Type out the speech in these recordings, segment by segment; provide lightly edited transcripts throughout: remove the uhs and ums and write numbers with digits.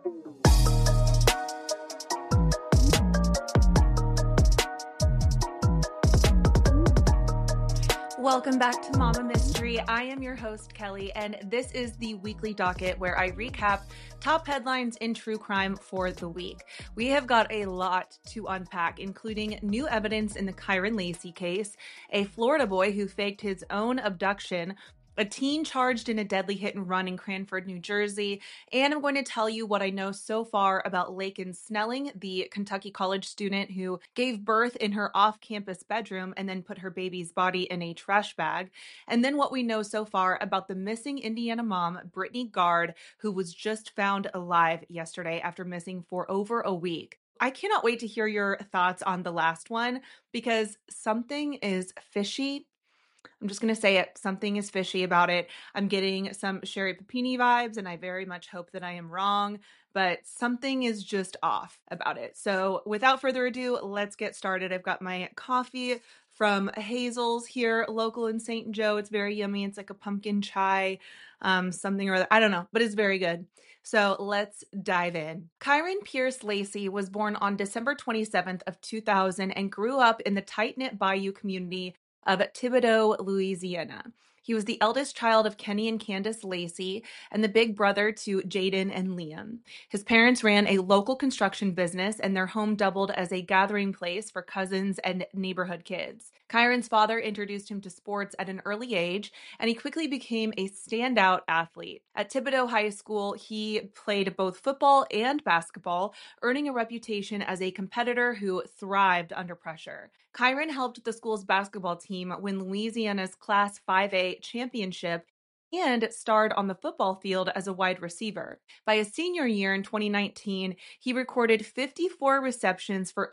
Welcome back to Mama Mystery. I am your host, Kelly, and this is the weekly docket where I recap top headlines in true crime for the week. We have got a lot to unpack, including new evidence in the Kyren Lacy case, a Florida boy who faked his own abduction, a teen charged in a deadly hit and run in Cranford, New Jersey, and I'm going to tell you what I know so far about Laken Snelling, the Kentucky college student who gave birth in her off-campus bedroom and then put her baby's body in a trash bag, and then what we know so far about the missing Indiana mom, Brittany Gard, who was just found alive yesterday after missing for over a week. I cannot wait to hear your thoughts on the last one because something is fishy. I'm just going to say it. Something is fishy about it. I'm getting some Sherry Papini vibes, and I very much hope that I am wrong, but something is just off about it. So without further ado, let's get started. I've got my coffee from Hazel's here, local in St. Joe. It's very yummy. It's like a pumpkin chai, something or other. I don't know, but it's very good. So let's dive in. Kyren Pierce Lacy was born on December 27th of 2000 and grew up in the tight-knit Bayou community of Thibodaux, Louisiana. He was the eldest child of Kenny and Candace Lacy and the big brother to Jaden and Liam. His parents ran a local construction business, and their home doubled as a gathering place for cousins and neighborhood kids. Kyren's father introduced him to sports at an early age, and he quickly became a standout athlete. At Thibodaux High School, he played both football and basketball, earning a reputation as a competitor who thrived under pressure. Kyren helped the school's basketball team win Louisiana's Class 5A championship and starred on the football field as a wide receiver. By his senior year in 2019, he recorded 54 receptions for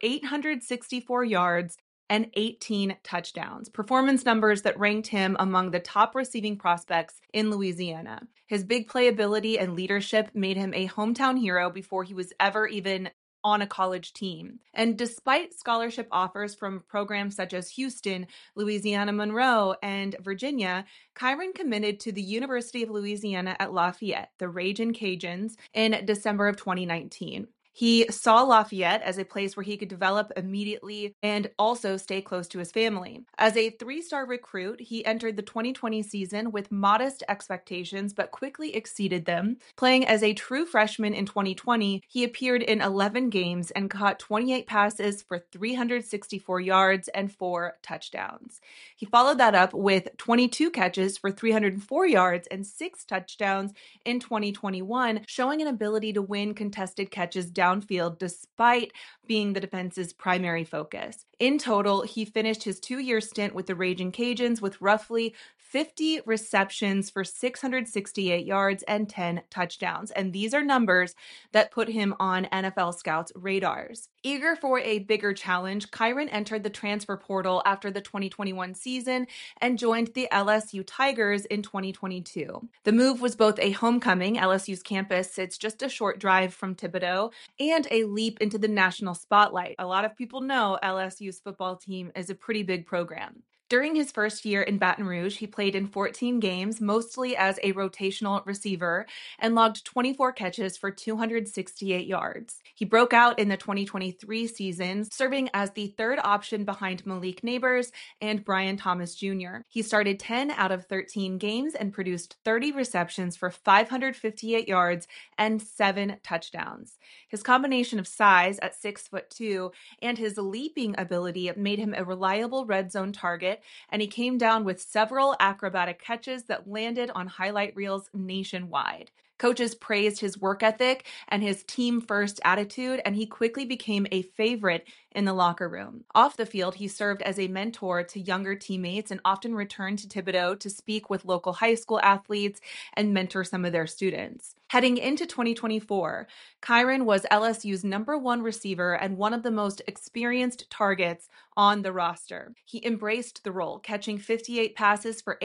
864 yards and 18 touchdowns, performance numbers that ranked him among the top receiving prospects in Louisiana. His big playability and leadership made him a hometown hero before he was ever even on a college team. And despite scholarship offers from programs such as Houston, Louisiana Monroe, and Virginia, Kyren committed to the University of Louisiana at Lafayette, the Ragin' Cajuns, in December of 2019. He saw Lafayette as a place where he could develop immediately and also stay close to his family. As a 3-star recruit, he entered the 2020 season with modest expectations but quickly exceeded them. Playing as a true freshman in 2020, he appeared in 11 games and caught 28 passes for 364 yards and 4 touchdowns. He followed that up with 22 catches for 304 yards and 6 touchdowns in 2021, showing an ability to win contested catches downfield despite being the defense's primary focus. In total, he finished his 2-year stint with the Ragin' Cajuns with roughly 50 receptions for 668 yards and 10 touchdowns. And these are numbers that put him on NFL scouts' radars. Eager for a bigger challenge, Kyren entered the transfer portal after the 2021 season and joined the LSU Tigers in 2022. The move was both a homecoming. LSU's campus sits just a short drive from Thibodaux, and a leap into the national spotlight. A lot of people know LSU's football team is a pretty big program. During his first year in Baton Rouge, he played in 14 games, mostly as a rotational receiver, and logged 24 catches for 268 yards. He broke out in the 2023 season, serving as the third option behind Malik Nabers and Brian Thomas Jr. He started 10 out of 13 games and produced 30 receptions for 558 yards and 7 touchdowns. His combination of size at 6'2" and his leaping ability made him a reliable red zone target, and he came down with several acrobatic catches that landed on highlight reels nationwide. Coaches praised his work ethic and his team-first attitude, and he quickly became a favorite in the locker room. Off the field, he served as a mentor to younger teammates and often returned to Thibodaux to speak with local high school athletes and mentor some of their students. Heading into 2024, Kyren was LSU's #1 receiver and one of the most experienced targets on the roster. He embraced the role, catching 58 passes for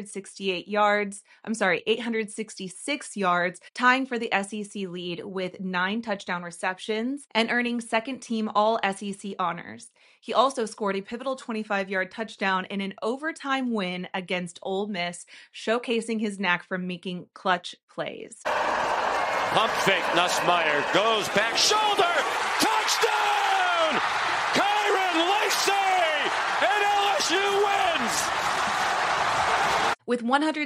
866 yards, tying for the SEC lead with 9 touchdown receptions and earning second-team All-SEC honors. He also scored a pivotal 25-yard touchdown in an overtime win against Ole Miss, showcasing his knack for making clutch plays. Pump fake, Nussmeier goes back shoulder, touchdown! Kyren Lacy, and LSU wins! With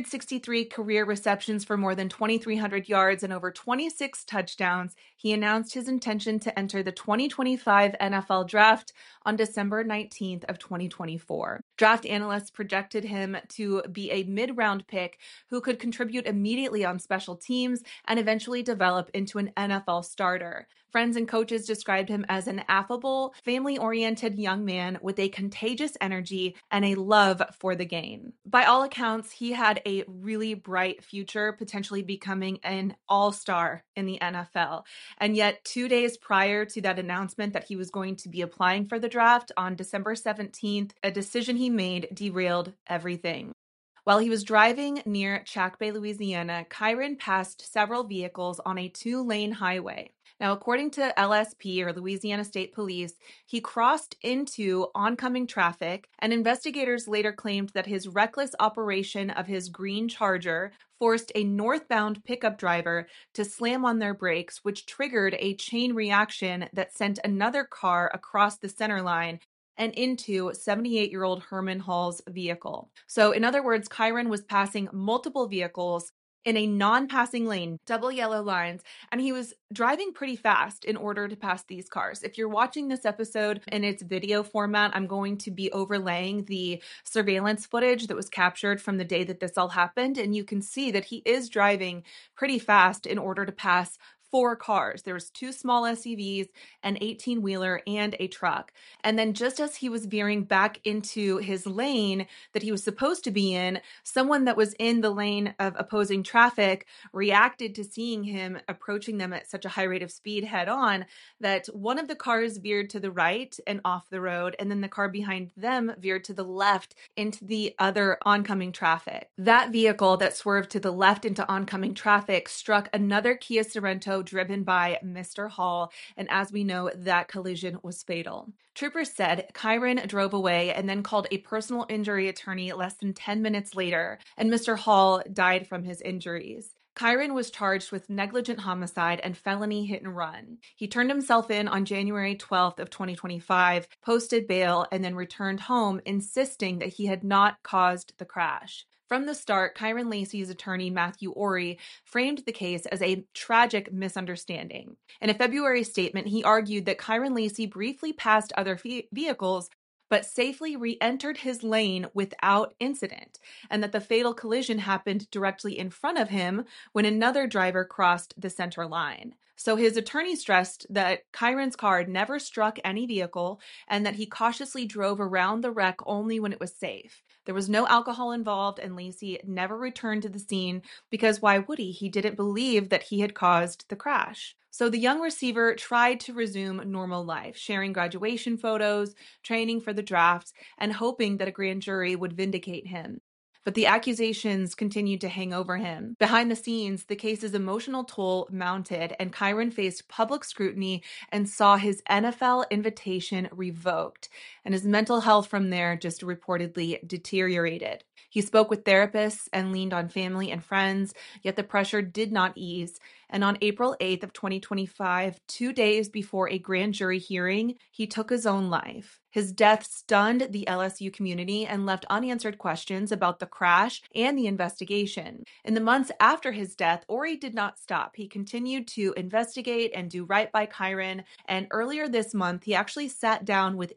163 career receptions for more than 2,300 yards and over 26 touchdowns, he announced his intention to enter the 2025 NFL Draft on December 19th of 2024. Draft analysts projected him to be a mid-round pick who could contribute immediately on special teams and eventually develop into an NFL starter. Friends and coaches described him as an affable, family-oriented young man with a contagious energy and a love for the game. By all accounts, he had a really bright future, potentially becoming an all-star in the NFL. And yet, 2 days prior to that announcement that he was going to be applying for the draft on December 17th, a decision he made derailed everything. While he was driving near Chack Bay, Louisiana, Kyren passed several vehicles on a 2-lane highway. Now, according to LSP, or Louisiana State Police, he crossed into oncoming traffic, and investigators later claimed that his reckless operation of his green Charger forced a northbound pickup driver to slam on their brakes, which triggered a chain reaction that sent another car across the center line and into 78-year-old Herman Hall's vehicle. So, in other words, Kyren was passing multiple vehicles in a non-passing lane, double yellow lines, and he was driving pretty fast in order to pass these cars. If you're watching this episode in its video format, I'm going to be overlaying the surveillance footage that was captured from the day that this all happened, and you can see that he is driving pretty fast in order to pass 4 cars. There was 2 small SUVs, an 18-wheeler, and a truck. And then just as he was veering back into his lane that he was supposed to be in, someone that was in the lane of opposing traffic reacted to seeing him approaching them at such a high rate of speed head on that one of the cars veered to the right and off the road, and then the car behind them veered to the left into the other oncoming traffic. That vehicle that swerved to the left into oncoming traffic struck another Kia Sorento driven by Mr. Hall, and as we know, that collision was fatal. Troopers said Kyren drove away and then called a personal injury attorney less than 10 minutes later, and Mr. Hall died from his injuries. Kyren was charged with negligent homicide and felony hit and run. He turned himself in on January 12th of 2025, posted bail, and then returned home, insisting that he had not caused the crash. From the start, Kyren Lacy's attorney, Matthew Ory, framed the case as a tragic misunderstanding. In a February statement, he argued that Kyren Lacy briefly passed other vehicles but safely re-entered his lane without incident, and that the fatal collision happened directly in front of him when another driver crossed the center line. So his attorney stressed that Kyren's car never struck any vehicle and that he cautiously drove around the wreck only when it was safe. There was no alcohol involved, and Lacy never returned to the scene because why would he? He didn't believe that he had caused the crash. So the young receiver tried to resume normal life, sharing graduation photos, training for the draft, and hoping that a grand jury would vindicate him. But the accusations continued to hang over him. Behind the scenes, the case's emotional toll mounted, and Kyren faced public scrutiny and saw his NFL invitation revoked. And his mental health from there just reportedly deteriorated. He spoke with therapists and leaned on family and friends, yet the pressure did not ease. And on April 8th of 2025, 2 days before a grand jury hearing, he took his own life. His death stunned the LSU community and left unanswered questions about the crash and the investigation. In the months after his death, Ory did not stop. He continued to investigate and do right by Kyren, and earlier this month, he actually sat down with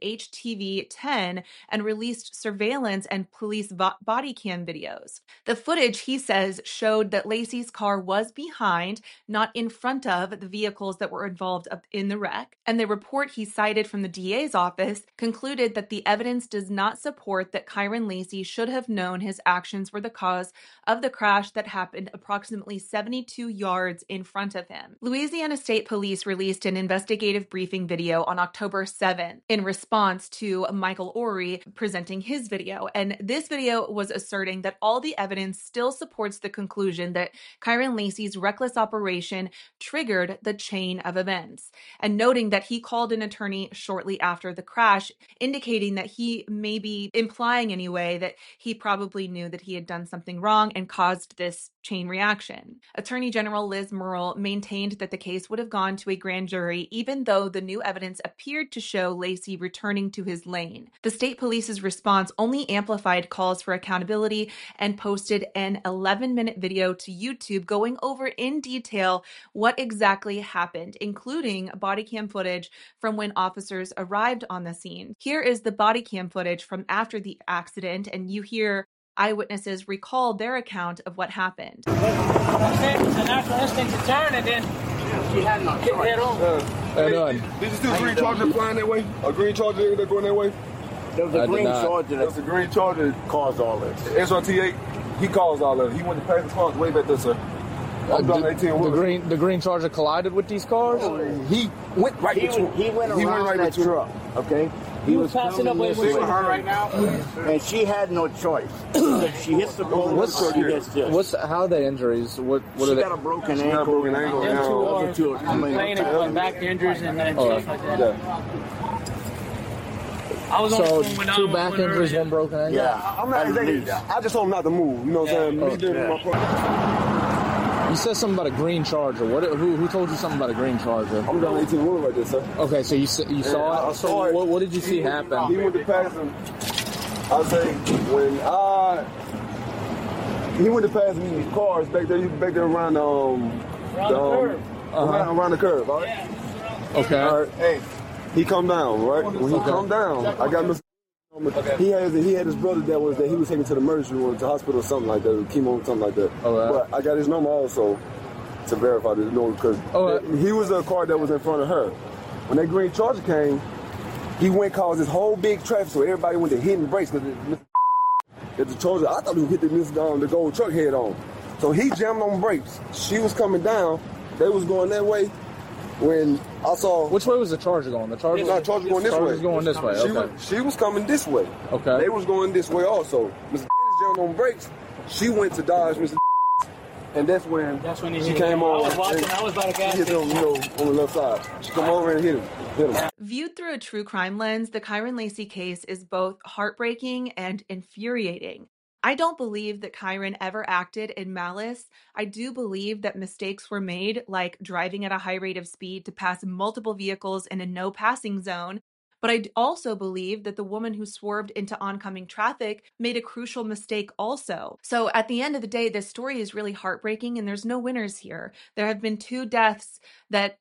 HTV-10 and released surveillance and police body cam videos. The footage, he says, showed that Lacy's car was behind, not in front of, the vehicles that were involved in the wreck, and the report he cited from the DA's office concluded that the evidence does not support that Kyren Lacy should have known his actions were the cause of the crash that happened approximately 72 yards in front of him. Louisiana State Police released an investigative briefing video on October 7th in response to Michael Ory presenting his video, and this video was asserting that all the evidence still supports the conclusion that Kyren Lacy's reckless operation triggered the chain of events, and noting that he called an attorney shortly after the crash, indicating that he may be implying anyway that he probably knew that he had done something wrong and caused this chain reaction. Attorney General Liz Murrill maintained that the case would have gone to a grand jury even though the new evidence appeared to show Laci returning to his lane. The state police's response only amplified calls for accountability and posted an 11-minute video to YouTube going over in detail what exactly happened, including body cam footage from when officers arrived on the scene. Here is the body cam footage from after the accident, and you hear eyewitnesses recall their account of what happened. It's a natural instinct to turn, and then she had no choice. Head on. Did you see a green Charger flying that way? A green Charger that going that way? There was a green Charger. There was a green Charger that caused all this. SRT8, he caused all of it. He went to pass the cars way back there, sir. The green Charger collided with these cars? He went right between. He went around that truck, okay? He was passing up with her right now, and she had no choice. She hits the pole. She hits this. How are they injuries? What she are they? got a broken ankle. Them two are complaining of back injuries and stuff like that. Yeah. I was on So the phone when two back injuries, one broken ankle? Yeah. I'm not. I just told him not to move. You know what I'm saying? Me doing my part. You said something about a green Charger. Who told you something about a green Charger? I'm down 18 wheeler right there, sir. Okay, so you saw it? I saw it. What did you see happen? He went to pass him. I say he went to pass me these cars back there around around the curve. All right. Okay. All right. Hey, he come down, right? When he come down, I got Mr. He had his brother that he was taken to the emergency room, to the hospital or something like that, chemo or something like that. But I got his number also to verify this, because he was a car that was in front of her. When that green Charger came, he went caused this whole big traffic, so everybody went to hitting brakes because the Charger, I thought he would hit the gold truck head on. So he jammed on brakes. She was coming down. They was going that way. When I saw... Which way was the Charger going? The Charger going this way. Charger's going this way, okay. She was coming this way. Okay. They was going this way also. Mr. jammed on brakes. She went to dodge Mr. And that's when she came on. I was watching. I was by the gas station. On the left side. She come over and hit him. Viewed through a true crime lens, the Kyron Laci case is both heartbreaking and infuriating. I don't believe that Kyron ever acted in malice. I do believe that mistakes were made, like driving at a high rate of speed to pass multiple vehicles in a no passing zone. But I also believe that the woman who swerved into oncoming traffic made a crucial mistake also. So at the end of the day, this story is really heartbreaking and there's no winners here. There have been 2 deaths that,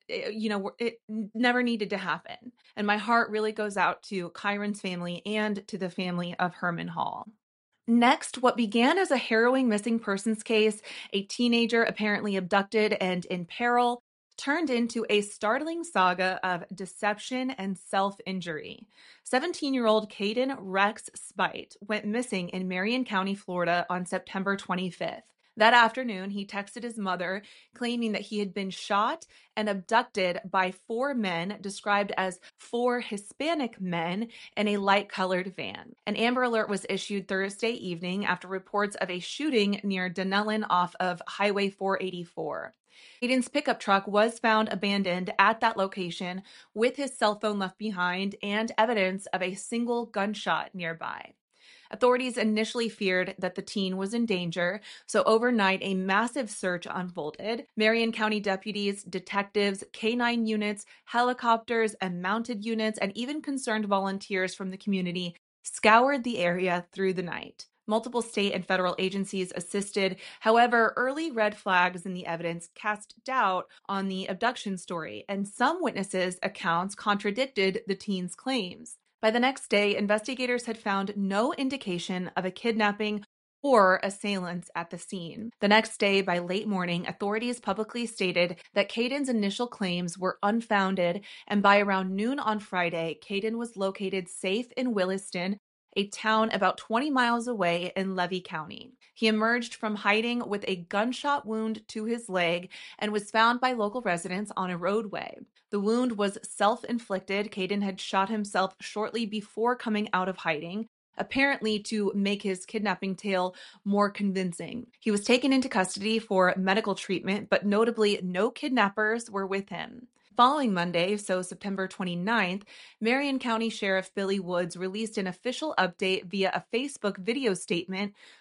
it never needed to happen. And my heart really goes out to Kyron's family and to the family of Herman Hall. Next, what began as a harrowing missing persons case, a teenager apparently abducted and in peril, turned into a startling saga of deception and self-injury. 17-year-old Caden Rex Spite went missing in Marion County, Florida on September 25th. That afternoon, he texted his mother claiming that he had been shot and abducted by 4 men described as 4 Hispanic men in a light-colored van. An Amber Alert was issued Thursday evening after reports of a shooting near Dunellen off of Highway 484. Caden's pickup truck was found abandoned at that location with his cell phone left behind and evidence of a single gunshot nearby. Authorities initially feared that the teen was in danger, so overnight a massive search unfolded. Marion County deputies, detectives, K-9 units, helicopters, and mounted units, and even concerned volunteers from the community scoured the area through the night. Multiple state and federal agencies assisted. However, early red flags in the evidence cast doubt on the abduction story, and some witnesses' accounts contradicted the teen's claims. By the next day, investigators had found no indication of a kidnapping or assailants at the scene. The next day, by late morning, authorities publicly stated that Caden's initial claims were unfounded, and by around noon on Friday, Caden was located safe in Williston, a town about 20 miles away in Levy County. He emerged from hiding with a gunshot wound to his leg and was found by local residents on a roadway. The wound was self-inflicted. Caden had shot himself shortly before coming out of hiding, apparently to make his kidnapping tale more convincing. He was taken into custody for medical treatment, but notably no kidnappers were with him. Following Monday, so September 29th, Marion County Sheriff Billy Woods released an official update via a Facebook video statement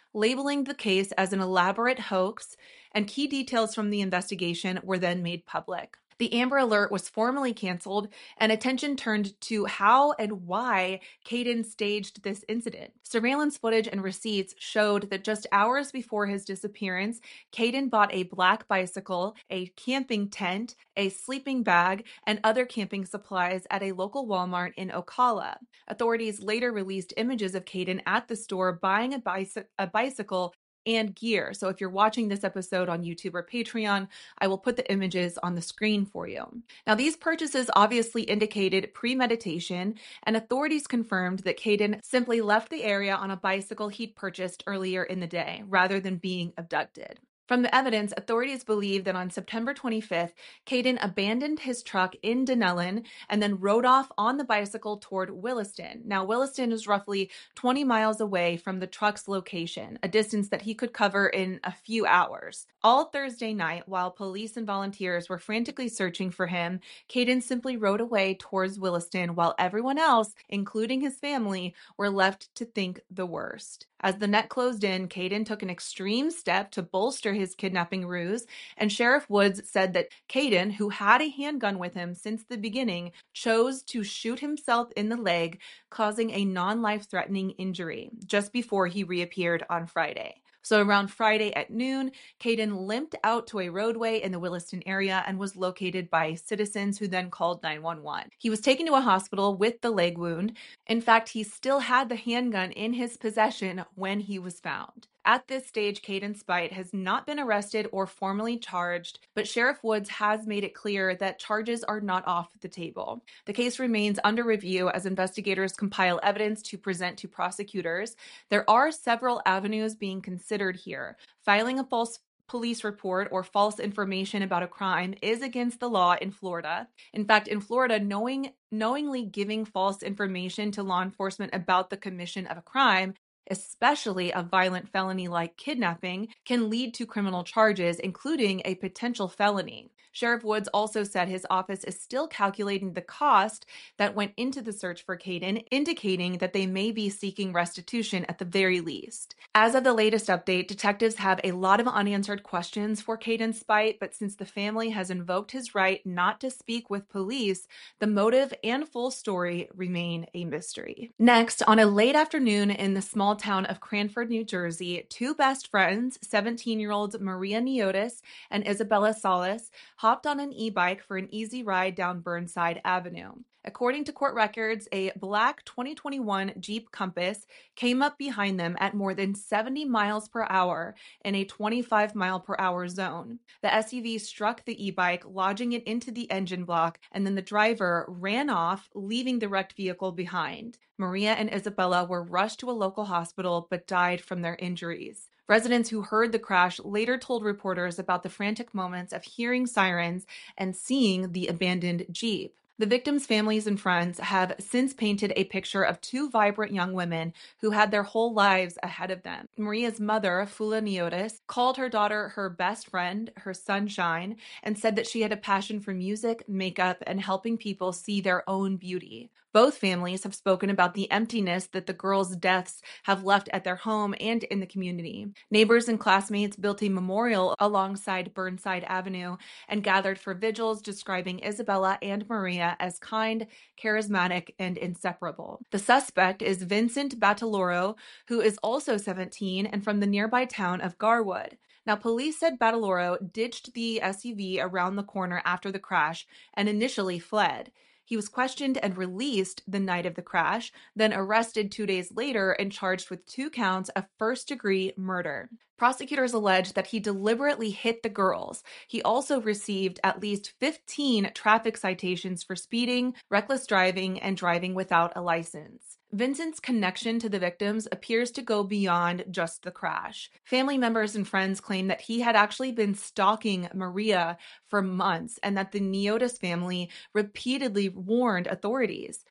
labeling the case as an elaborate hoax, and key details from the investigation were then made public. The Amber Alert was formally canceled, and attention turned to how and why Caden staged this incident. Surveillance footage and receipts showed that just hours before his disappearance, Caden bought a black bicycle, a camping tent, a sleeping bag, and other camping supplies at a local Walmart in Ocala. Authorities later released images of Caden at the store buying a bicycle and gear. So if you're watching this episode on YouTube or Patreon, I will put the images on the screen for you. Now, these purchases obviously indicated premeditation, and authorities confirmed that Caden simply left the area on a bicycle he'd purchased earlier in the day, rather than being abducted. From the evidence, authorities believe that on September 25th, Caden abandoned his truck in Dunellen and then rode off on the bicycle toward Williston. Now, Williston is roughly 20 miles away from the truck's location, a distance that he could cover in a few hours. All Thursday night, while police and volunteers were frantically searching for him, Caden simply rode away towards Williston while everyone else, including his family, were left to think the worst. As the net closed in, Caden took an extreme step to bolster his kidnapping ruse, and Sheriff Woods said that Caden, who had a handgun with him since the beginning, chose to shoot himself in the leg, causing a non-life-threatening injury just before he reappeared on Friday. So around Friday at noon, Caden limped out to a roadway in the Williston area and was located by citizens who then called 911. He was taken to a hospital with the leg wound. In fact, he still had the handgun in his possession when he was found. At this stage, Caden Spite has not been arrested or formally charged, but Sheriff Woods has made it clear that charges are not off the table. The case remains under review as investigators compile evidence to present to prosecutors. There are several avenues being considered here. Filing a false police report or false information about a crime is against the law in Florida. In fact, in Florida, knowingly giving false information to law enforcement about the commission of a crime, especially a violent felony like kidnapping, can lead to criminal charges, including a potential felony. Sheriff Woods also said his office is still calculating the cost that went into the search for Caden, indicating that they may be seeking restitution at the very least. As of the latest update, detectives have a lot of unanswered questions for Caden Spite, but since the family has invoked his right not to speak with police, the motive and full story remain a mystery. Next, on a late afternoon in the small town of Cranford, New Jersey, two best friends, 17-year-olds Maria Neotis and Isabella Salas, hopped on an e-bike for an easy ride down Burnside Avenue. According to court records, a black 2021 Jeep Compass came up behind them at more than 70 miles per hour in a 25 mile per hour zone. The SUV struck the e-bike, lodging it into the engine block, and then the driver ran off, leaving the wrecked vehicle behind. Maria and Isabella were rushed to a local hospital but died from their injuries. Residents who heard the crash later told reporters about the frantic moments of hearing sirens and seeing the abandoned Jeep. The victims' families and friends have since painted a picture of two vibrant young women who had their whole lives ahead of them. Maria's mother, Fula Neotis, called her daughter her best friend, her sunshine, and said that she had a passion for music, makeup, and helping people see their own beauty. Both families have spoken about the emptiness that the girls' deaths have left at their home and in the community. Neighbors and classmates built a memorial alongside Burnside Avenue and gathered for vigils describing Isabella and Maria as kind, charismatic, and inseparable. The suspect is Vincent Battaloro, who is also 17 and from the nearby town of Garwood. Now, police said Battaloro ditched the SUV around the corner after the crash and initially fled. He was questioned and released the night of the crash, then arrested 2 days later and charged with 2 counts of first-degree murder. Prosecutors allege that he deliberately hit the girls. He also received at least 15 traffic citations for speeding, reckless driving, and driving without a license. Vincent's connection to the victims appears to go beyond just the crash. Family members and friends claim that he had actually been stalking Maria for months and that the Neotis family repeatedly warned authorities.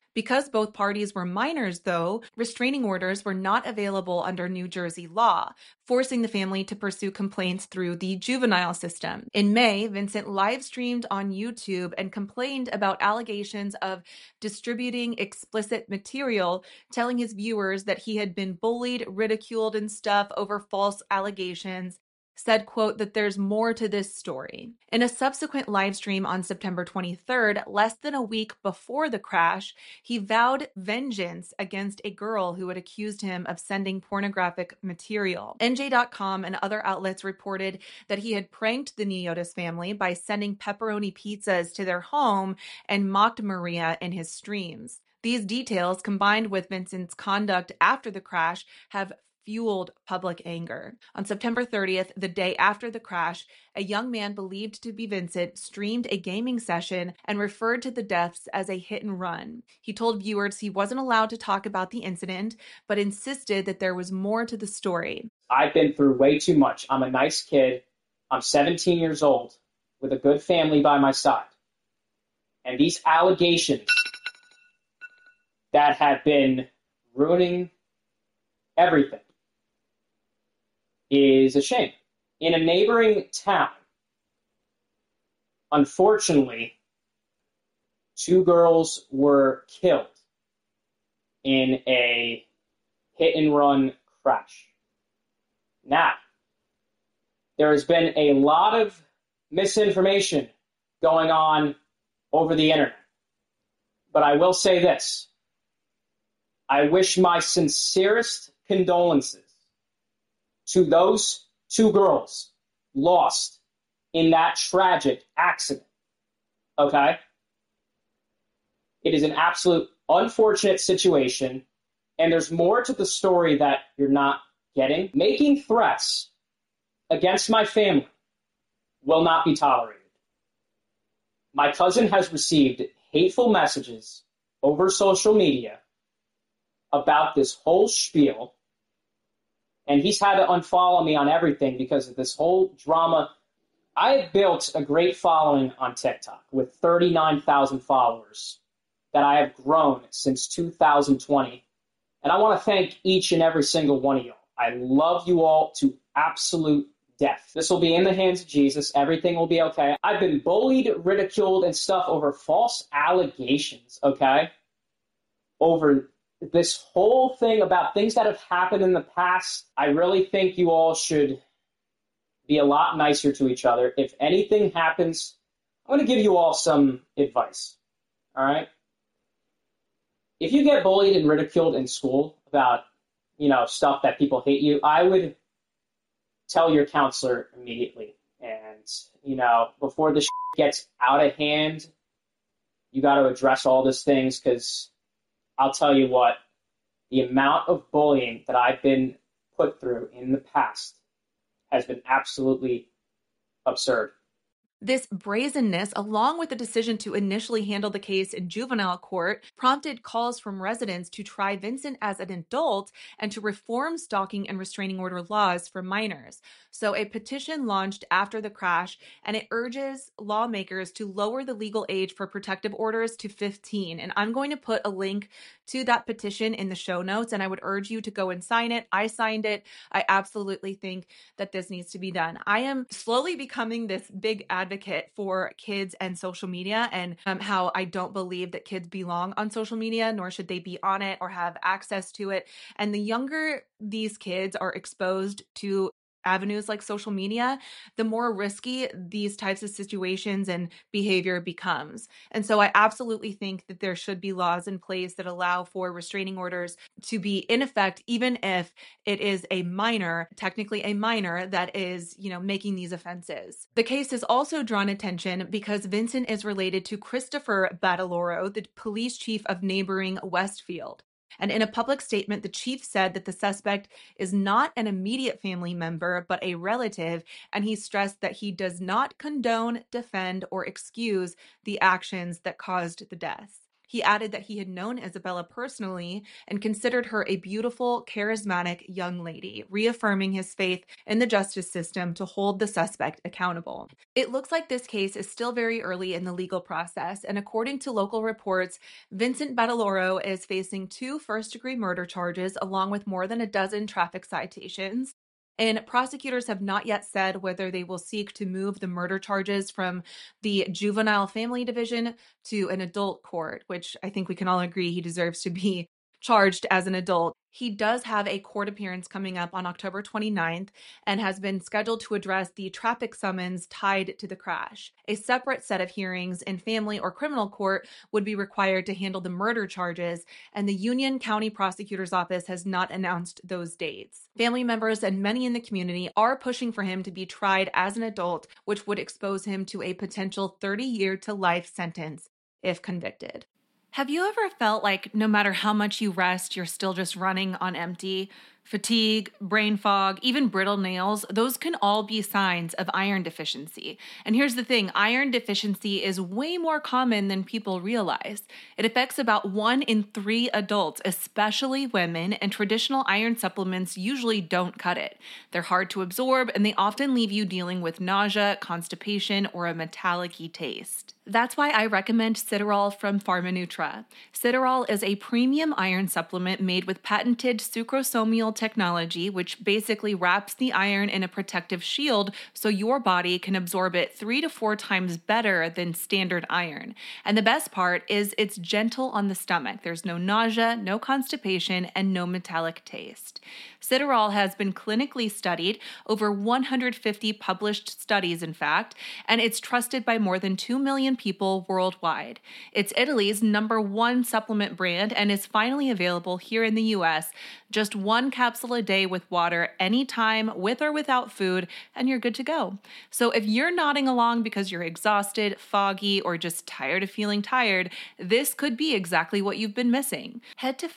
Because both parties were minors, though, restraining orders were not available under New Jersey law, forcing the family to pursue complaints through the juvenile system. In May, Vincent live-streamed on YouTube and complained about allegations of distributing explicit material, telling his viewers that he had been bullied, ridiculed, and stuff over false allegations. Said, quote, that there's more to this story. In a subsequent live stream on September 23rd, less than a week before the crash, he vowed vengeance against a girl who had accused him of sending pornographic material. NJ.com and other outlets reported that he had pranked the Niotis family by sending pepperoni pizzas to their home and mocked Maria in his streams. These details, combined with Vincent's conduct after the crash, have fueled public anger. On September 30th, the day after the crash, a young man believed to be Vincent streamed a gaming session and referred to the deaths as a hit and run. He told viewers he wasn't allowed to talk about the incident, but insisted that there was more to the story. I've been through way too much. I'm a nice kid. I'm 17 years old with a good family by my side. And these allegations that have been ruining everything is a shame. In a neighboring town, unfortunately, 2 girls were killed in a hit-and-run crash. Now, there has been a lot of misinformation going on over the internet. But I will say this. I wish my sincerest condolences to those 2 girls lost in that tragic accident. Okay? It is an absolute unfortunate situation, and there's more to the story that you're not getting. Making threats against my family will not be tolerated. My cousin has received hateful messages over social media about this whole spiel, and he's had to unfollow me on everything because of this whole drama. I have built a great following on TikTok with 39,000 followers that I have grown since 2020. And I want to thank each and every single one of y'all. I love you all to absolute death. This will be in the hands of Jesus. Everything will be okay. I've been bullied, ridiculed, and stuff over false allegations, okay? Over this whole thing about things that have happened in the past. I really think you all should be a lot nicer to each other. If anything happens, I'm going to give you all some advice, all right? If you get bullied and ridiculed in school about, stuff that people hate you, I would tell your counselor immediately. And, before this gets out of hand, you got to address all these things, because I'll tell you what, the amount of bullying that I've been put through in the past has been absolutely absurd. This brazenness, along with the decision to initially handle the case in juvenile court, prompted calls from residents to try Vincent as an adult and to reform stalking and restraining order laws for minors. So a petition launched after the crash, and it urges lawmakers to lower the legal age for protective orders to 15. And I'm going to put a link to that petition in the show notes, and I would urge you to go and sign it. I signed it. I absolutely think that this needs to be done. I am slowly becoming this big advocate for kids and social media, and how I don't believe that kids belong on social media, nor should they be on it or have access to it. And the younger these kids are exposed to avenues like social media, the more risky these types of situations and behavior becomes. And so I absolutely think that there should be laws in place that allow for restraining orders to be in effect, even if it is a minor, technically a minor, that is, making these offenses. The case has also drawn attention because Vincent is related to Christopher Badaloro, the police chief of neighboring Westfield. And in a public statement, the chief said that the suspect is not an immediate family member, but a relative, and he stressed that he does not condone, defend, or excuse the actions that caused the deaths. He added that he had known Isabella personally and considered her a beautiful, charismatic young lady, reaffirming his faith in the justice system to hold the suspect accountable. It looks like this case is still very early in the legal process, and according to local reports, Vincent Battaloro is facing 2 first-degree murder charges along with more than a dozen traffic citations. And prosecutors have not yet said whether they will seek to move the murder charges from the juvenile family division to an adult court, which I think we can all agree he deserves to be charged as an adult. He does have a court appearance coming up on October 29th and has been scheduled to address the traffic summons tied to the crash. A separate set of hearings in family or criminal court would be required to handle the murder charges, and the Union County Prosecutor's Office has not announced those dates. Family members and many in the community are pushing for him to be tried as an adult, which would expose him to a potential 30-year to life sentence if convicted. Have you ever felt like no matter how much you rest, you're still just running on empty? Fatigue, brain fog, even brittle nails, those can all be signs of iron deficiency. And here's the thing, iron deficiency is way more common than people realize. It affects about 1 in 3 adults, especially women, and traditional iron supplements usually don't cut it. They're hard to absorb, and they often leave you dealing with nausea, constipation, or a metallic-y taste. That's why I recommend Citterol from PharmaNutra. Citterol is a premium iron supplement made with patented sucrosomial technology, which basically wraps the iron in a protective shield so your body can absorb it 3 to 4 times better than standard iron. And the best part is it's gentle on the stomach. There's no nausea, no constipation, and no metallic taste. Citterol has been clinically studied, over 150 published studies in fact, and it's trusted by more than 2 million people worldwide. It's Italy's #1 supplement brand and is finally available here in the US. Just 1 capsule a day with water anytime, with or without food, and you're good to go. So if you're nodding along because you're exhausted, foggy, or just tired of feeling tired, this could be exactly what you've been missing. Head to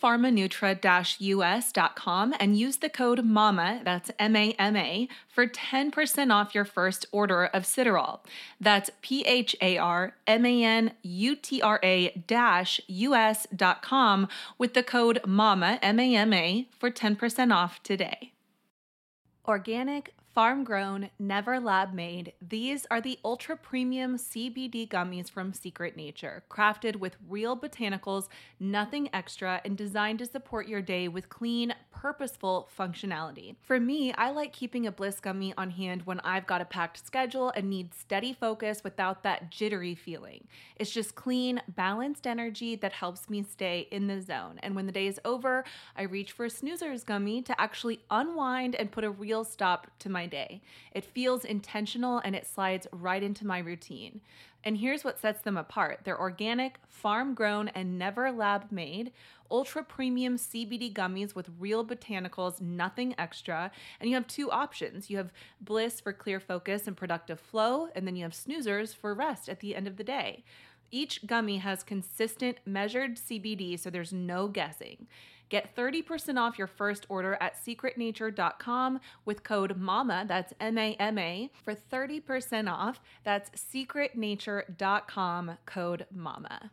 pharmanutra-us.com and use the code MAMA, that's MAMA, for 10% off your first order of Citterol. That's PHARMANUTRA-US.com with the code MAMA, MAMA, for 10% off today. Organic, farm-grown, never lab-made, these are the ultra-premium CBD gummies from Secret Nature, crafted with real botanicals, nothing extra, and designed to support your day with clean, purposeful functionality. For me, I like keeping a Bliss gummy on hand when I've got a packed schedule and need steady focus without that jittery feeling. It's just clean, balanced energy that helps me stay in the zone. And when the day is over, I reach for a Snoozer's gummy to actually unwind and put a real stop to my day. It feels intentional and it slides right into my routine. And here's what sets them apart. They're organic, farm-grown, and never lab-made, ultra-premium CBD gummies with real botanicals, nothing extra. And you have 2 options. You have Bliss for clear focus and productive flow, and then you have Snoozers for rest at the end of the day. Each gummy has consistent, measured CBD, so there's no guessing. Get 30% off your first order at secretnature.com with code MAMA, that's MAMA, for 30% off. That's secretnature.com, code MAMA.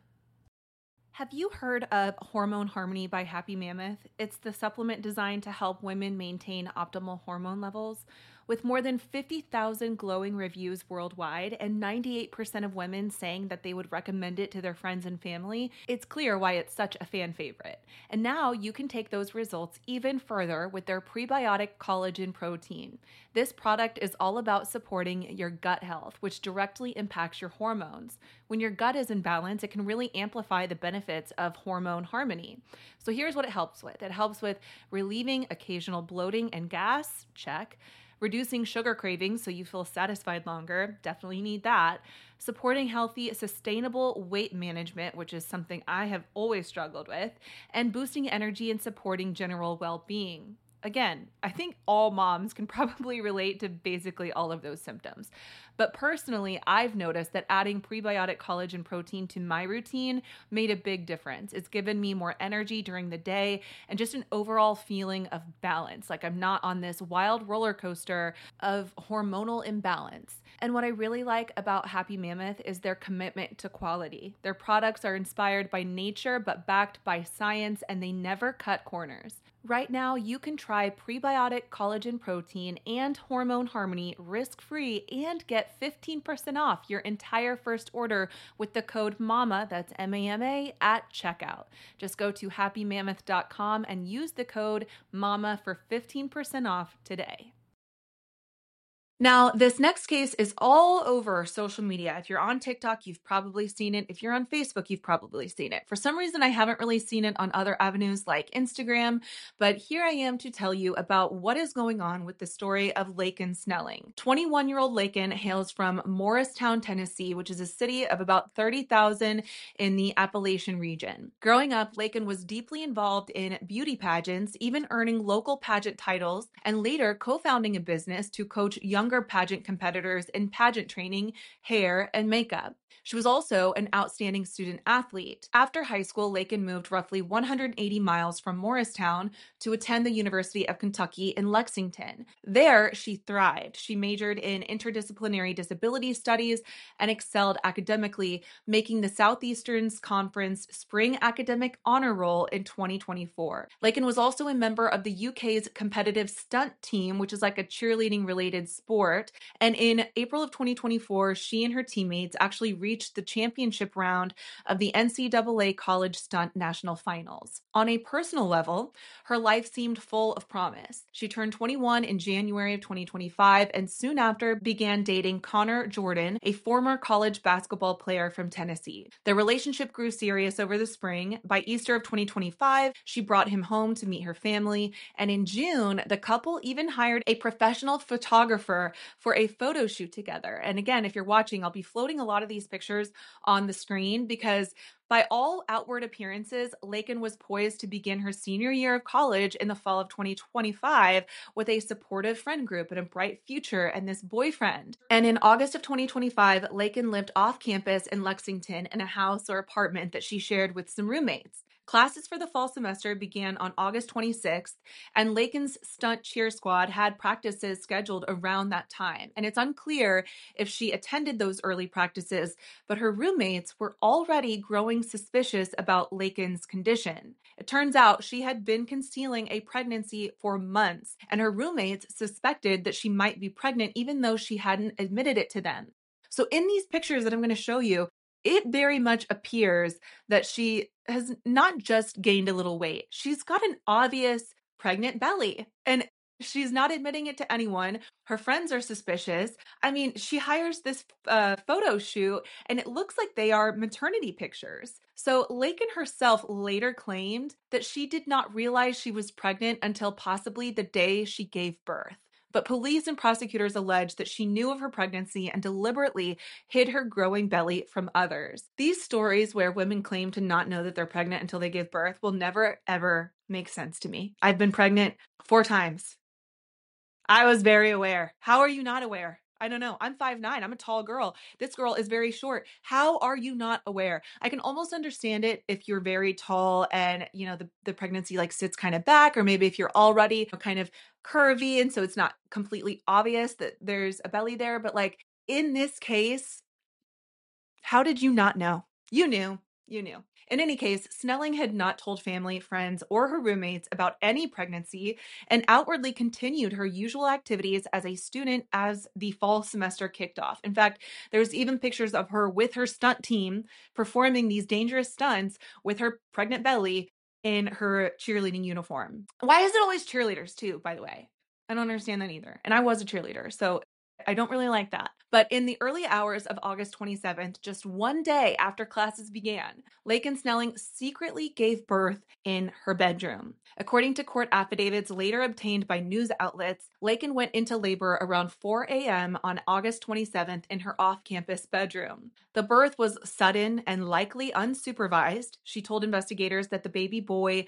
Have you heard of Hormone Harmony by Happy Mammoth? It's the supplement designed to help women maintain optimal hormone levels. With more than 50,000 glowing reviews worldwide and 98% of women saying that they would recommend it to their friends and family, it's clear why it's such a fan favorite. And now you can take those results even further with their prebiotic collagen protein. This product is all about supporting your gut health, which directly impacts your hormones. When your gut is in balance, it can really amplify the benefits of hormone harmony. So here's what it helps with. It helps with relieving occasional bloating and gas, check. Reducing sugar cravings so you feel satisfied longer, definitely need that. Supporting healthy, sustainable weight management, which is something I have always struggled with. And boosting energy and supporting general well-being. Again, I think all moms can probably relate to basically all of those symptoms. But personally, I've noticed that adding prebiotic collagen protein to my routine made a big difference. It's given me more energy during the day and just an overall feeling of balance. Like I'm not on this wild roller coaster of hormonal imbalance. And what I really like about Happy Mammoth is their commitment to quality. Their products are inspired by nature but backed by science, and they never cut corners. Right now, you can try prebiotic collagen protein and Hormone Harmony risk-free and get 15% off your entire first order with the code MAMA, that's MAMA, at checkout. Just go to happymammoth.com and use the code MAMA for 15% off today. Now, this next case is all over social media. If you're on TikTok, you've probably seen it. If you're on Facebook, you've probably seen it. For some reason, I haven't really seen it on other avenues like Instagram, but here I am to tell you about what is going on with the story of Laken Snelling. 21-year-old Laken hails from Morristown, Tennessee, which is a city of about 30,000 in the Appalachian region. Growing up, Laken was deeply involved in beauty pageants, even earning local pageant titles, and later co-founding a business to coach younger pageant competitors in pageant training, hair, and makeup. She was also an outstanding student athlete. After high school, Laken moved roughly 180 miles from Morristown to attend the University of Kentucky in Lexington. There, she thrived. She majored in interdisciplinary disability studies and excelled academically, making the Southeastern Conference Spring Academic Honor Roll in 2024. Laken was also a member of the UK's competitive stunt team, which is like a cheerleading-related sport. And in April of 2024, she and her teammates actually reached the championship round of the NCAA College Stunt National Finals. On a personal level, her life seemed full of promise. She turned 21 in January of 2025 and soon after began dating Connor Jordan, a former college basketball player from Tennessee. Their relationship grew serious over the spring. By Easter of 2025, she brought him home to meet her family, and in June, the couple even hired a professional photographer for a photo shoot together. And again, if you're watching, I'll be floating a lot of these pictures on the screen because by all outward appearances, Laken was poised to begin her senior year of college in the fall of 2025 with a supportive friend group and a bright future and this boyfriend. And in August of 2025, Laken lived off campus in Lexington in a house or apartment that she shared with some roommates. Classes for the fall semester began on August 26th, and Laken's stunt cheer squad had practices scheduled around that time. And it's unclear if she attended those early practices, but her roommates were already growing suspicious about Laken's condition. It turns out she had been concealing a pregnancy for months, and her roommates suspected that she might be pregnant even though she hadn't admitted it to them. So in these pictures that I'm going to show you, it very much appears that she has not just gained a little weight. She's got an obvious pregnant belly, and she's not admitting it to anyone. Her friends are suspicious. I mean, she hires this photo shoot, and it looks like they are maternity pictures. So Laken herself later claimed that she did not realize she was pregnant until possibly the day she gave birth. But police and prosecutors allege that she knew of her pregnancy and deliberately hid her growing belly from others. These stories where women claim to not know that they're pregnant until they give birth will never, ever make sense to me. I've been pregnant 4 times. I was very aware. How are you not aware? I don't know. I'm 5'9". I'm a tall girl. This girl is very short. How are you not aware? I can almost understand it if you're very tall and, you know, the pregnancy like sits kind of back, or maybe if you're already kind of curvy and so it's not completely obvious that there's a belly there. But like in this case, how did you not know? You knew. You knew. In any case, Snelling had not told family, friends, or her roommates about any pregnancy and outwardly continued her usual activities as a student as the fall semester kicked off. In fact, there's even pictures of her with her stunt team performing these dangerous stunts with her pregnant belly in her cheerleading uniform. Why is it always cheerleaders too, by the way? I don't understand that either. And I was a cheerleader, so I don't really like that. But in the early hours of August 27th, just one day after classes began, Laken Snelling secretly gave birth in her bedroom. According to court affidavits later obtained by news outlets, Laken went into labor around 4 a.m. on August 27th in her off-campus bedroom. The birth was sudden and likely unsupervised. She told investigators that the baby boy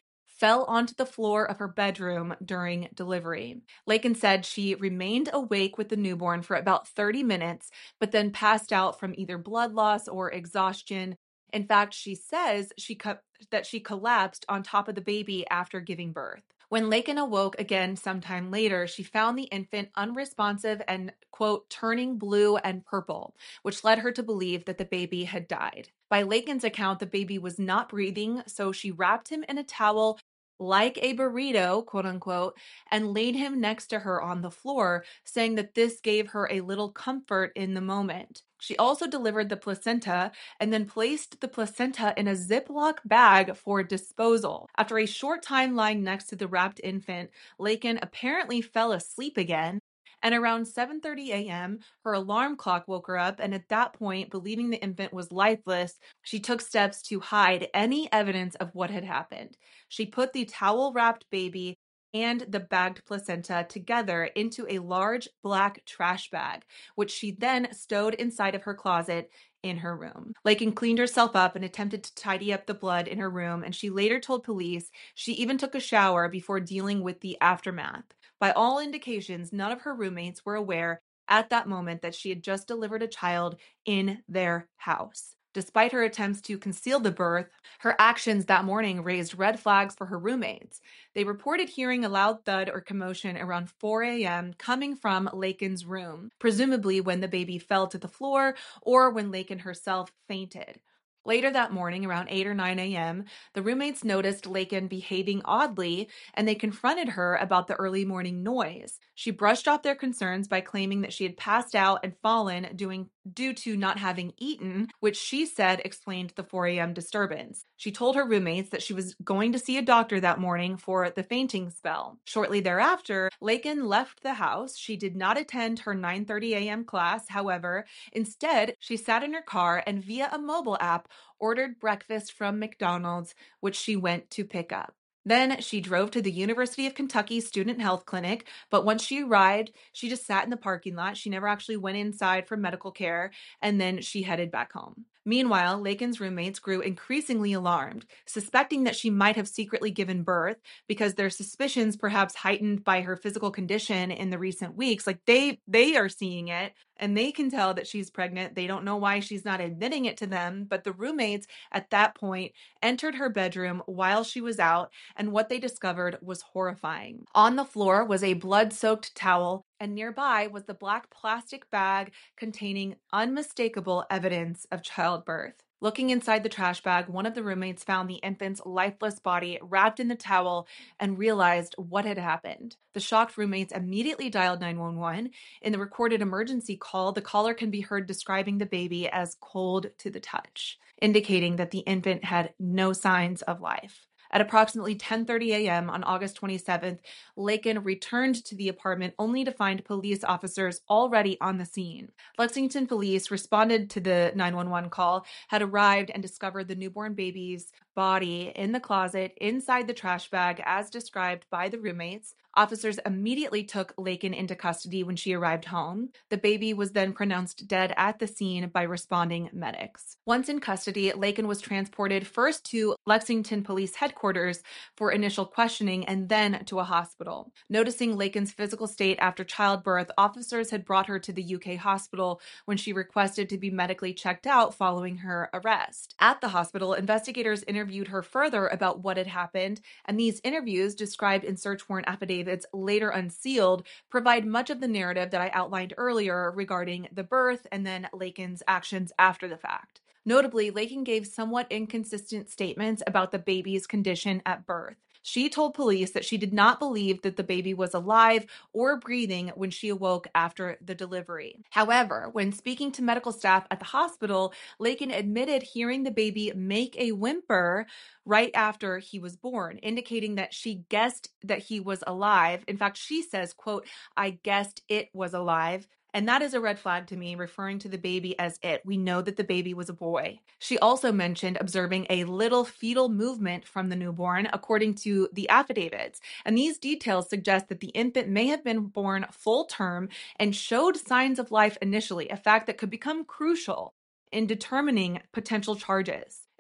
fell onto the floor of her bedroom during delivery. Laken said she remained awake with the newborn for about 30 minutes, but then passed out from either blood loss or exhaustion. In fact, she says that she collapsed on top of the baby after giving birth. When Laken awoke again sometime later, she found the infant unresponsive and, quote, turning blue and purple, which led her to believe that the baby had died. By Laken's account, the baby was not breathing, so she wrapped him in a towel like a burrito, quote unquote, and laid him next to her on the floor, saying that this gave her a little comfort in the moment. She also delivered the placenta and then placed the placenta in a Ziploc bag for disposal. After a short time lying next to the wrapped infant, Laken apparently fell asleep again. And around 7:30 a.m., her alarm clock woke her up, and at that point, believing the infant was lifeless, she took steps to hide any evidence of what had happened. She put the towel-wrapped baby and the bagged placenta together into a large black trash bag, which she then stowed inside of her closet in her room. Laken cleaned herself up and attempted to tidy up the blood in her room, and she later told police she even took a shower before dealing with the aftermath. By all indications, none of her roommates were aware at that moment that she had just delivered a child in their house. Despite her attempts to conceal the birth, her actions that morning raised red flags for her roommates. They reported hearing a loud thud or commotion around 4 a.m. coming from Laken's room, presumably when the baby fell to the floor or when Laken herself fainted. Later that morning, around 8 or 9 a.m., the roommates noticed Laken behaving oddly, and they confronted her about the early morning noise. She brushed off their concerns by claiming that she had passed out and fallen due to not having eaten, which she said explained the 4 a.m. disturbance. She told her roommates that she was going to see a doctor that morning for the fainting spell. Shortly thereafter, Laken left the house. She did not attend her 9:30 a.m. class. However, instead, she sat in her car and via a mobile app ordered breakfast from McDonald's, which she went to pick up. Then she drove to the University of Kentucky Student Health Clinic, but once she arrived, she just sat in the parking lot. She never actually went inside for medical care, and then she headed back home. Meanwhile, Laken's roommates grew increasingly alarmed, suspecting that she might have secretly given birth because their suspicions, perhaps heightened by her physical condition in the recent weeks, like they are seeing it and they can tell that she's pregnant. They don't know why she's not admitting it to them, but the roommates at that point entered her bedroom while she was out, and what they discovered was horrifying. On the floor was a blood-soaked towel, and nearby was the black plastic bag containing unmistakable evidence of childbirth. Looking inside the trash bag, one of the roommates found the infant's lifeless body wrapped in the towel and realized what had happened. The shocked roommates immediately dialed 911. In the recorded emergency call, the caller can be heard describing the baby as cold to the touch, indicating that the infant had no signs of life. At approximately 10:30 a.m. on August 27th, Laken returned to the apartment only to find police officers already on the scene. Lexington police responded to the 911 call, had arrived and discovered the newborn baby's body in the closet inside the trash bag as described by the roommates. Officers immediately took Laken into custody when she arrived home. The baby was then pronounced dead at the scene by responding medics. Once in custody, Laken was transported first to Lexington Police Headquarters for initial questioning and then to a hospital. Noticing Laken's physical state after childbirth, officers had brought her to the UK hospital when she requested to be medically checked out following her arrest. At the hospital, investigators interviewed her further about what had happened, and these interviews, described in search warrant affidavits later unsealed, provide much of the narrative that I outlined earlier regarding the birth and then Laken's actions after the fact. Notably, Laken gave somewhat inconsistent statements about the baby's condition at birth. She told police that she did not believe that the baby was alive or breathing when she awoke after the delivery. However, when speaking to medical staff at the hospital, Laken admitted hearing the baby make a whimper right after he was born, indicating that she guessed that he was alive. In fact, she says, quote, "I guessed it was alive." And that is a red flag to me, referring to the baby as it. We know that the baby was a boy. She also mentioned observing a little fetal movement from the newborn, according to the affidavits. And these details suggest that the infant may have been born full term and showed signs of life initially, a fact that could become crucial in determining potential charges.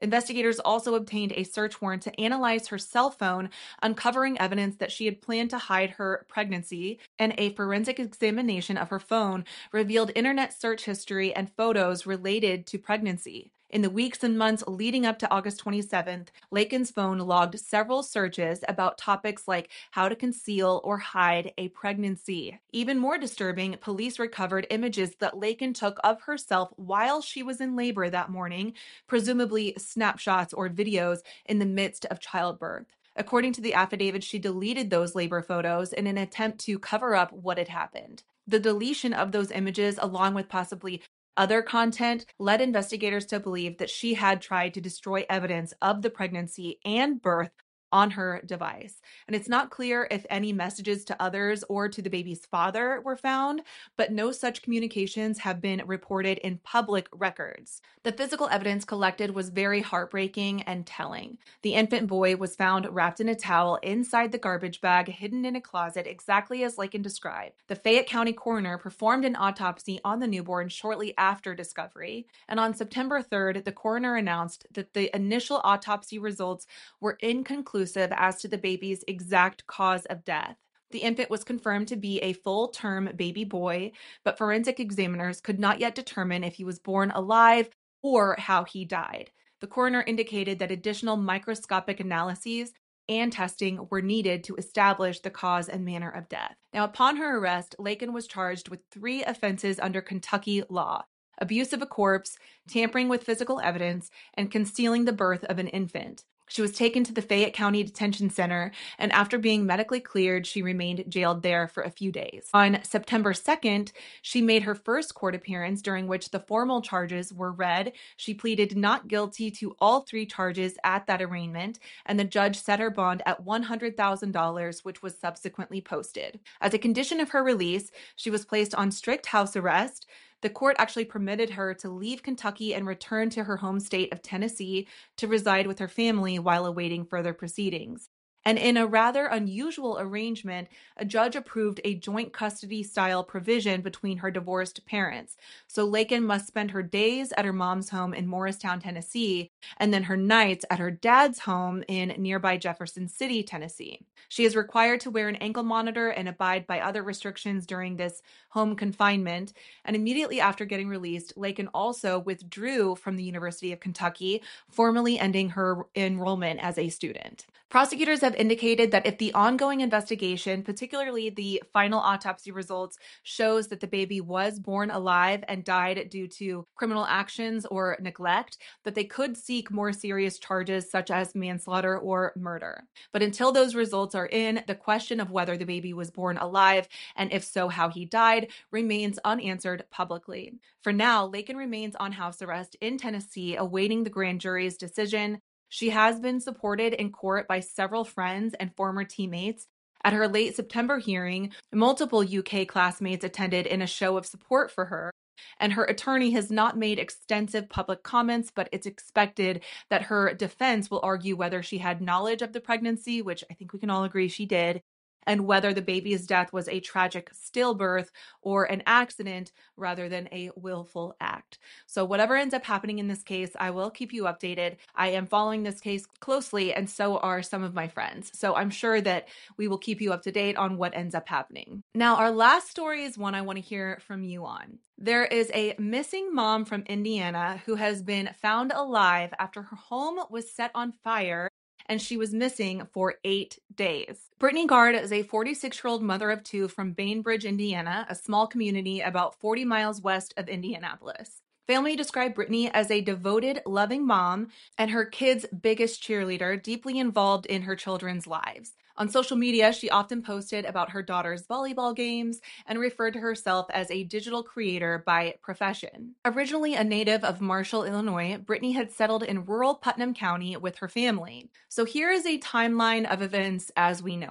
Investigators also obtained a search warrant to analyze her cell phone, uncovering evidence that she had planned to hide her pregnancy, and a forensic examination of her phone revealed internet search history and photos related to pregnancy. In the weeks and months leading up to August 27th, Laken's phone logged several searches about topics like how to conceal or hide a pregnancy. Even more disturbing, police recovered images that Laken took of herself while she was in labor that morning, presumably snapshots or videos in the midst of childbirth. According to the affidavit, she deleted those labor photos in an attempt to cover up what had happened. The deletion of those images, along with possibly other content, led investigators to believe that she had tried to destroy evidence of the pregnancy and birth on her device. And it's not clear if any messages to others or to the baby's father were found, but no such communications have been reported in public records. The physical evidence collected was very heartbreaking and telling. The infant boy was found wrapped in a towel inside the garbage bag, hidden in a closet, exactly as Laken described. The Fayette County coroner performed an autopsy on the newborn shortly after discovery, and on September 3rd, the coroner announced that the initial autopsy results were inconclusive as to the baby's exact cause of death. The infant was confirmed to be a full-term baby boy, but forensic examiners could not yet determine if he was born alive or how he died. The coroner indicated that additional microscopic analyses and testing were needed to establish the cause and manner of death. Now, upon her arrest, Laken was charged with 3 offenses under Kentucky law: abuse of a corpse, tampering with physical evidence, and concealing the birth of an infant. She was taken to the Fayette County Detention Center, and after being medically cleared, she remained jailed there for a few days. On September 2nd, she made her first court appearance, during which the formal charges were read. She pleaded not guilty to all 3 charges at that arraignment, and the judge set her bond at $100,000, which was subsequently posted. As a condition of her release, she was placed on strict house arrest. The court actually permitted her to leave Kentucky and return to her home state of Tennessee to reside with her family while awaiting further proceedings. And in a rather unusual arrangement, a judge approved a joint custody style provision between her divorced parents. So Laken must spend her days at her mom's home in Morristown, Tennessee, and then her nights at her dad's home in nearby Jefferson City, Tennessee. She is required to wear an ankle monitor and abide by other restrictions during this home confinement. And immediately after getting released, Laken also withdrew from the University of Kentucky, formally ending her enrollment as a student. Prosecutors have indicated that if the ongoing investigation, particularly the final autopsy results, shows that the baby was born alive and died due to criminal actions or neglect, that they could seek more serious charges such as manslaughter or murder. But until those results are in, the question of whether the baby was born alive, and if so, how he died, remains unanswered publicly. For now, Laken remains on house arrest in Tennessee, awaiting the grand jury's decision. She has been supported in court by several friends and former teammates. At her late September hearing, multiple UK classmates attended in a show of support for her, and her attorney has not made extensive public comments, but it's expected that her defense will argue whether she had knowledge of the pregnancy, which I think we can all agree she did, and whether the baby's death was a tragic stillbirth or an accident rather than a willful act. So whatever ends up happening in this case, I will keep you updated. I am following this case closely, and so are some of my friends. So I'm sure that we will keep you up to date on what ends up happening. Now, our last story is one I want to hear from you on. There is a missing mom from Indiana who has been found alive after her home was set on fire and she was missing for 8 days. Brittany Gard is a 46-year-old mother of 2 from Bainbridge, Indiana, a small community about 40 miles west of Indianapolis. Family described Brittany as a devoted, loving mom and her kids' biggest cheerleader, deeply involved in her children's lives. On social media, she often posted about her daughter's volleyball games and referred to herself as a digital creator by profession. Originally a native of Marshall, Illinois, Brittany had settled in rural Putnam County with her family. So here is a timeline of events as we know it.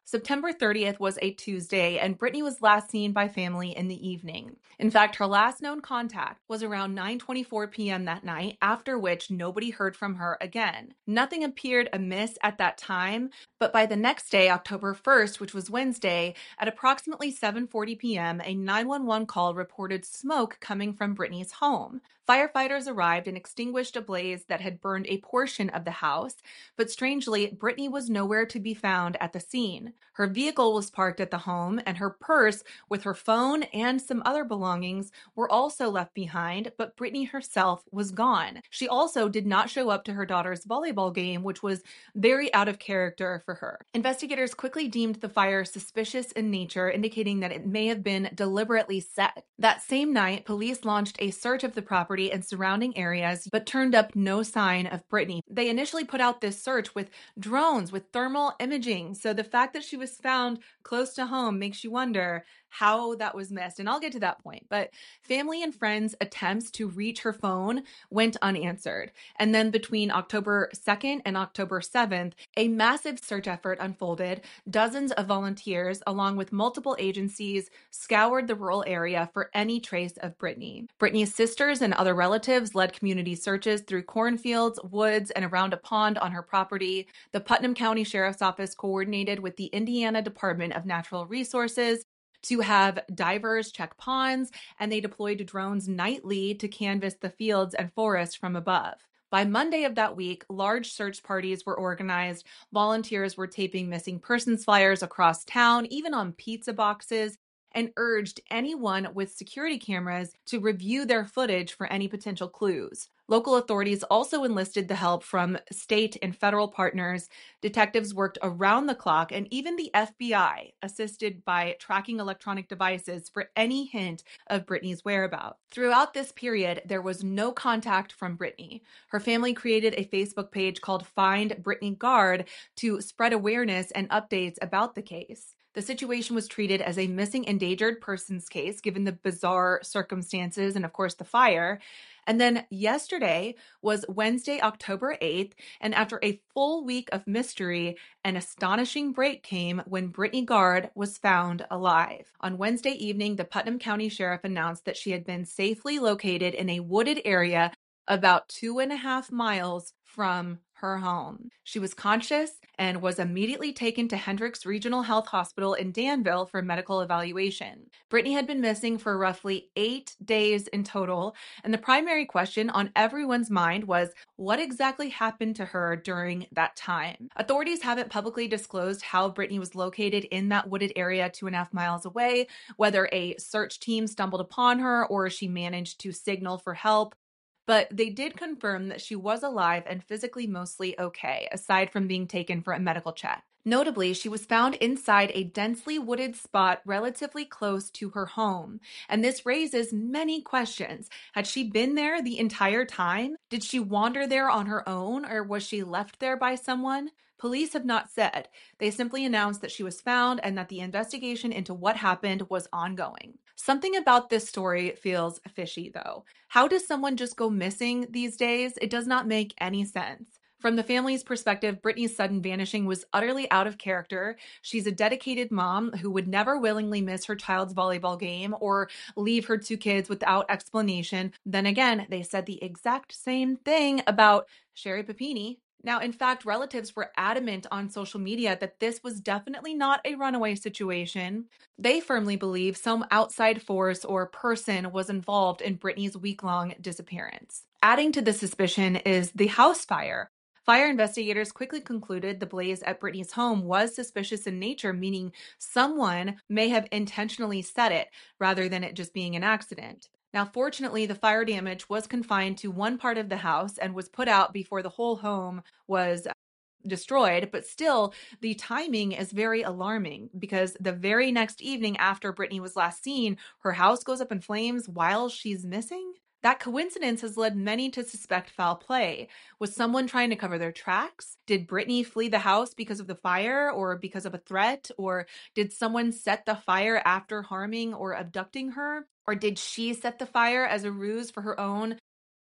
September 30th was a Tuesday, and Britney was last seen by family in the evening. In fact, her last known contact was around 9:24 p.m. that night, after which nobody heard from her again. Nothing appeared amiss at that time, but by the next day, October 1st, which was Wednesday, at approximately 7:40 p.m., a 911 call reported smoke coming from Britney's home. Firefighters arrived and extinguished a blaze that had burned a portion of the house, but strangely, Britney was nowhere to be found at the scene. Her vehicle was parked at the home, and her purse with her phone and some other belongings were also left behind, but Britney herself was gone. She also did not show up to her daughter's volleyball game, which was very out of character for her. Investigators quickly deemed the fire suspicious in nature, indicating that it may have been deliberately set. That same night, police launched a search of the property and surrounding areas, but turned up no sign of Britney. They initially put out this search with drones, with thermal imaging, so the fact that she was found close to home makes you wonder how that was missed, and I'll get to that point. But family and friends' attempts to reach her phone went unanswered. And then between October 2nd and October 7th, a massive search effort unfolded. Dozens of volunteers, along with multiple agencies, scoured the rural area for any trace of Britney. Britney's sisters and other relatives led community searches through cornfields, woods, and around a pond on her property. The Putnam County Sheriff's Office coordinated with the Indiana Department of Natural Resources to have divers check ponds, and they deployed drones nightly to canvass the fields and forest from above. By Monday of that week, large search parties were organized. Volunteers were taping missing persons flyers across town, even on pizza boxes, and urged anyone with security cameras to review their footage for any potential clues. Local authorities also enlisted the help from state and federal partners. Detectives worked around the clock, and even the FBI assisted by tracking electronic devices for any hint of Britney's whereabouts. Throughout this period, there was no contact from Britney. Her family created a Facebook page called Find Britney Guard to spread awareness and updates about the case. The situation was treated as a missing endangered persons case, given the bizarre circumstances and, of course, the fire. And then yesterday was Wednesday, October 8th, and after a full week of mystery, an astonishing break came when Britney Guard was found alive. On Wednesday evening, the Putnam County Sheriff announced that she had been safely located in a wooded area about 2.5 miles from her home. She was conscious and was immediately taken to Hendricks Regional Health Hospital in Danville for medical evaluation. Britney had been missing for roughly 8 days in total, and the primary question on everyone's mind was what exactly happened to her during that time. Authorities haven't publicly disclosed how Britney was located in that wooded area 2.5 miles away, whether a search team stumbled upon her or she managed to signal for help. But they did confirm that she was alive and physically mostly okay, aside from being taken for a medical check. Notably, she was found inside a densely wooded spot relatively close to her home. And this raises many questions. Had she been there the entire time? Did she wander there on her own, or was she left there by someone? Police have not said. They simply announced that she was found and that the investigation into what happened was ongoing. Something about this story feels fishy, though. How does someone just go missing these days? It does not make any sense. From the family's perspective, Britney's sudden vanishing was utterly out of character. She's a dedicated mom who would never willingly miss her child's volleyball game or leave her 2 kids without explanation. Then again, they said the exact same thing about Sherry Papini. Now, in fact, relatives were adamant on social media that this was definitely not a runaway situation. They firmly believe some outside force or person was involved in Britney's week-long disappearance. Adding to the suspicion is the house fire. Fire investigators quickly concluded the blaze at Britney's home was suspicious in nature, meaning someone may have intentionally set it rather than it just being an accident. Now, fortunately, the fire damage was confined to one part of the house and was put out before the whole home was destroyed, but still, the timing is very alarming because the very next evening after Britney was last seen, her house goes up in flames while she's missing. That coincidence has led many to suspect foul play. Was someone trying to cover their tracks? Did Britney flee the house because of the fire or because of a threat? Or did someone set the fire after harming or abducting her? Or did she set the fire as a ruse for her own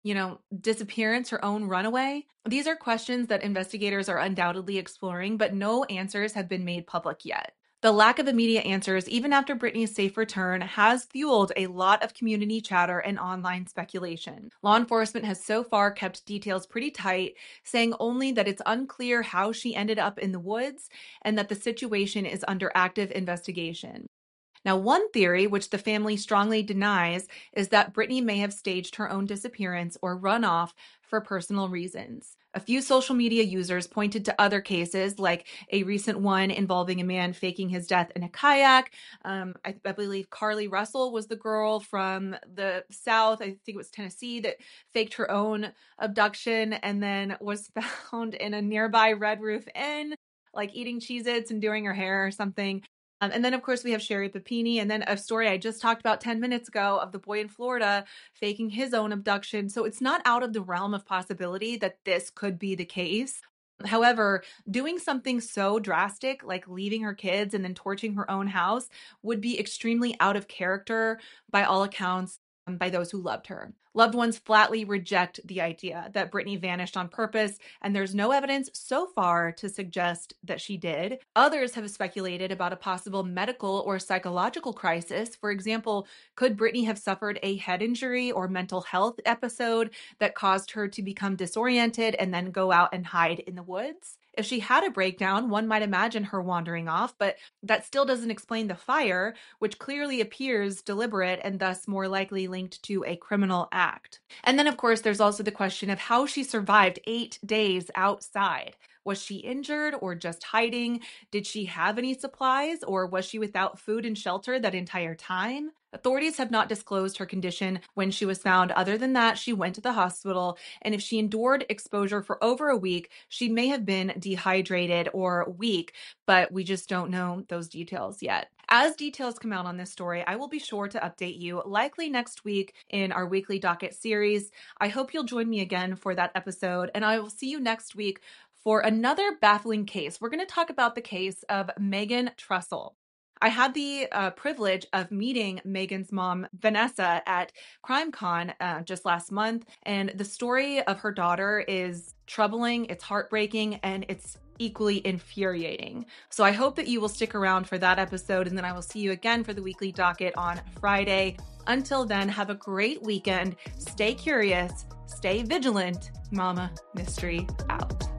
disappearance, her own runaway? These are questions that investigators are undoubtedly exploring, but no answers have been made public yet. The lack of immediate answers, even after Brittany's safe return, has fueled a lot of community chatter and online speculation. Law enforcement has so far kept details pretty tight, saying only that it's unclear how she ended up in the woods and that the situation is under active investigation. Now, one theory, which the family strongly denies, is that Brittany may have staged her own disappearance or run off for personal reasons. A few social media users pointed to other cases, like a recent one involving a man faking his death in a kayak. I believe Carly Russell was the girl from the South, I think it was Tennessee, that faked her own abduction and then was found in a nearby Red Roof Inn, like eating Cheez-Its and doing her hair or something. And then, of course, we have Sherry Papini, and then a story I just talked about 10 minutes ago of the boy in Florida faking his own abduction. So it's not out of the realm of possibility that this could be the case. However, doing something so drastic, like leaving her kids and then torching her own house, would be extremely out of character by all accounts, by those who loved her. Loved ones flatly reject the idea that Brittany vanished on purpose, and there's no evidence so far to suggest that she did. Others have speculated about a possible medical or psychological crisis. For example, could Brittany have suffered a head injury or mental health episode that caused her to become disoriented and then go out and hide in the woods? If she had a breakdown, one might imagine her wandering off, but that still doesn't explain the fire, which clearly appears deliberate and thus more likely linked to a criminal act. And then, of course, there's also the question of how she survived 8 days outside. Was she injured or just hiding? Did she have any supplies, or was she without food and shelter that entire time? Authorities have not disclosed her condition when she was found. Other than that, she went to the hospital, and if she endured exposure for over a week, she may have been dehydrated or weak, but we just don't know those details yet. As details come out on this story, I will be sure to update you, likely next week in our weekly docket series. I hope you'll join me again for that episode, and I will see you next week for another baffling case. We're going to talk about the case of Megan Trussell. I had the privilege of meeting Megan's mom, Vanessa, at CrimeCon just last month, and the story of her daughter is troubling, it's heartbreaking, and it's equally infuriating. So I hope that you will stick around for that episode, and then I will see you again for the weekly docket on Friday. Until then, have a great weekend. Stay curious, stay vigilant. Mama Mystery out.